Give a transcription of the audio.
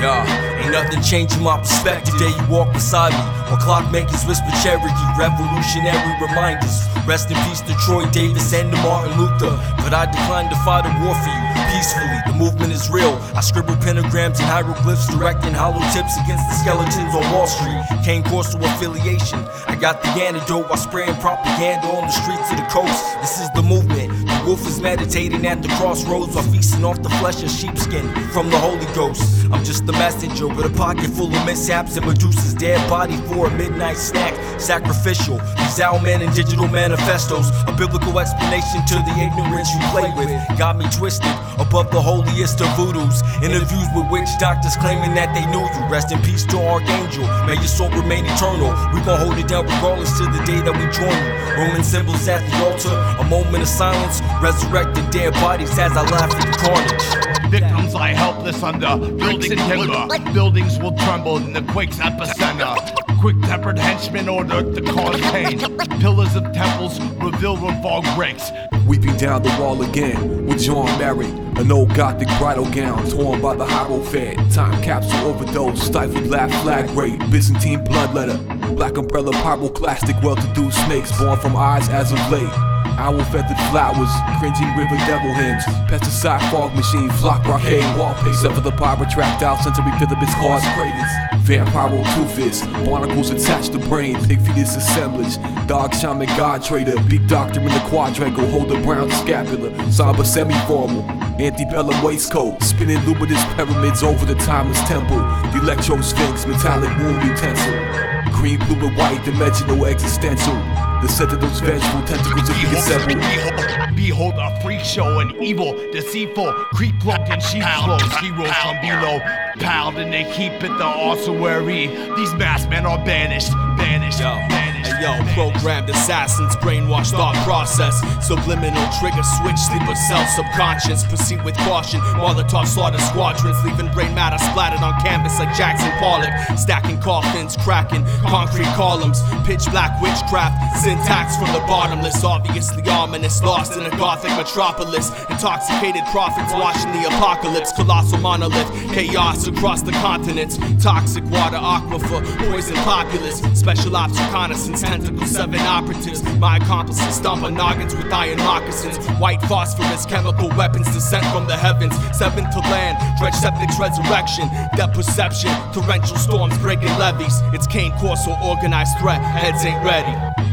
Ain't nothing changing my perspective. The day you walk beside me, while clockmakers whisper Cherokee, revolutionary reminders. Rest in peace to Troy Davis and to Martin Luther. But I decline to fight a war for you peacefully. The movement is real. I scribble pentagrams and hieroglyphs, directing hollow tips against the skeletons on Wall Street. Cane Corso affiliation. I got the antidote while spraying propaganda on the streets of the coast. This is the movement. The wolf is meditating at the crossroads while feasting off the flesh of sheepskin from the Holy Ghost. I'm just a messenger with a pocket full of mishaps and Medusa's dead body for a midnight snack. Sacrificial, these Owlman and digital manifestos, a biblical explanation to the ignorance you play with. Got me twisted above the holiest of voodoos. Interviews with witch doctors claiming that they knew you. Rest in peace to Archangel, may your soul remain eternal. We gon' hold it down regardless to the day that we join you. Roman symbols at the altar, a moment of silence. Resurrected dead bodies as I laugh at the carnage. Victims lie helpless under building timber. Buildings will tremble in the quake's epicenter. Quick-tempered henchmen ordered to cause pain. Pillars of temples reveal revolved bricks. Weeping down the wall again with John Mary, an old gothic bridal gown torn by the Hierophant. Time capsule overdose, stifled laugh, flag rape, Byzantine bloodletter, black umbrella, pyroclastic, well-to-do snakes born from eyes as of late. Owl-feathered flowers, cringing river devil hymns, pesticide fog machine, flock arcade wallpaper, sever the pyrotract sensory Philippines cause craters. Vampiro two-fist, barnacles attached to brains, big fetus assemblage, dog shaman god trader, big doctor in the quadrangle, hold a brown scapula, somber semi-formal, antebellum waistcoat, spinning luminous pyramids over the timeless temple, the electro-sphinx, metallic womb utensil, green, blue, and white, dimensional existential. The set of those vengeful tentacles of the assemble. Behold a freak show, an evil, deceitful, creep cloaked in sheep's clothes. Heroes from below, piled in a heap at the ossuary. These masked men are banished, banished, banished. Programmed assassins, brainwashed thought process. Subliminal trigger switch, sleeper cell subconscious. Proceed with caution, Molotov slaughter squadrons, leaving brain matter splattered on canvas like Jackson Pollock. Stacking coffins, cracking concrete columns. Pitch black witchcraft, syntax from the bottomless. Obviously ominous, lost in a gothic metropolis. Intoxicated prophets watching the apocalypse. Colossal monolith, chaos across the continents. Toxic water aquifer, poison populace. Special ops reconnaissance, tentacle 7 operatives. My accomplices stomp on noggins with iron moccasins. White phosphorus, chemical weapons descent from the heavens. 7th to land, dredge septic's resurrection. Depth perception, torrential storms breaking levees. It's Cane Corso, organized threat, heads ain't ready.